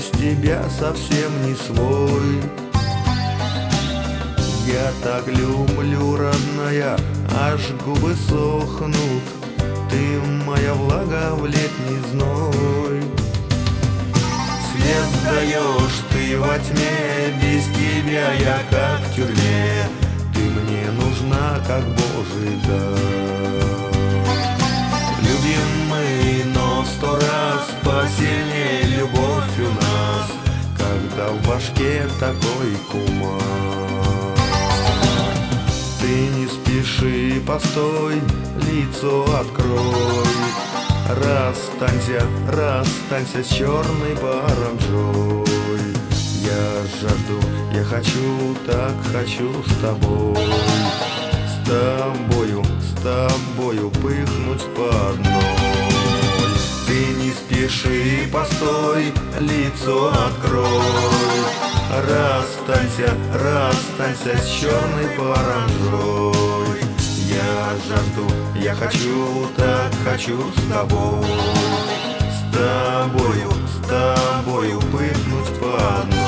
без тебя совсем не свой. Я так люблю, родная, аж губы сохнут. Ты моя влага в летний зной. Свет даешь ты во тьме, без тебя я как в тюрьме. Ты мне нужна, как Божий дар. Любим мы, но 100 раз посильнее любовь у нас, когда в башке такой кумар. Ты не спеши, постой, лицо открой. Расстанься с черной паранджой. Я жажду, я хочу, так хочу с тобой. С тобою пыхнуть по одной. Ты не спеши, постой, лицо открой. Расстанься с черной паранджой. Я жажду, я хочу, так хочу с тобой. С тобою пыхнуть по одной.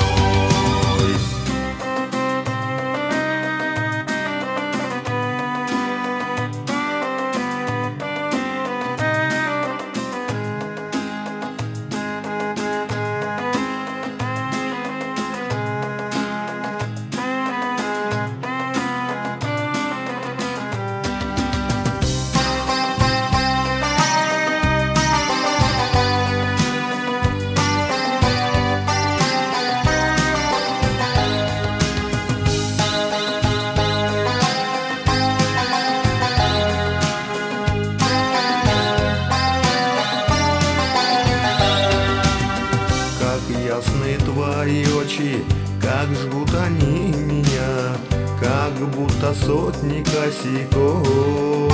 Ясны твои очи, как жгут они меня, как будто сотни косяков.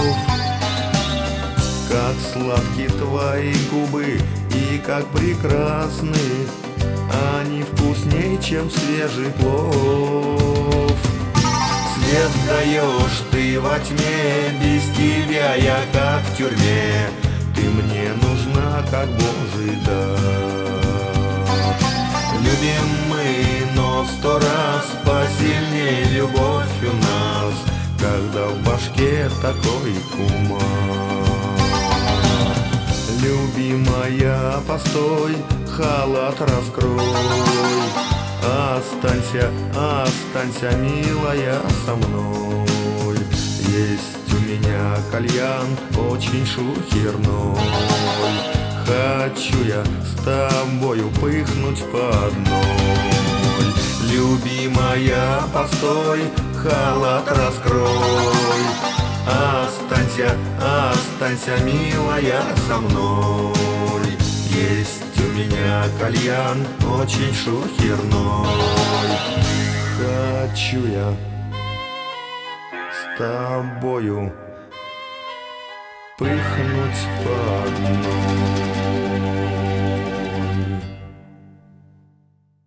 Как сладки твои губы и как прекрасны, они вкусней, чем свежий плов. Свет даешь ты во тьме, без тебя я как в тюрьме. Ты мне нужна, как Божий дар. Любим мы, но 100 раз посильнее любовь у нас, когда в башке такой кумар. Любимая, постой, халат раскрой. Останься, милая, со мной. Есть у меня кальян очень шухерной. Хочу я с тобою пыхнуть по одной. Любимая, постой, халат раскрой. Останься, милая, со мной. Есть у меня кальян очень шухерной. Хочу я с тобою пыхнуть по одной.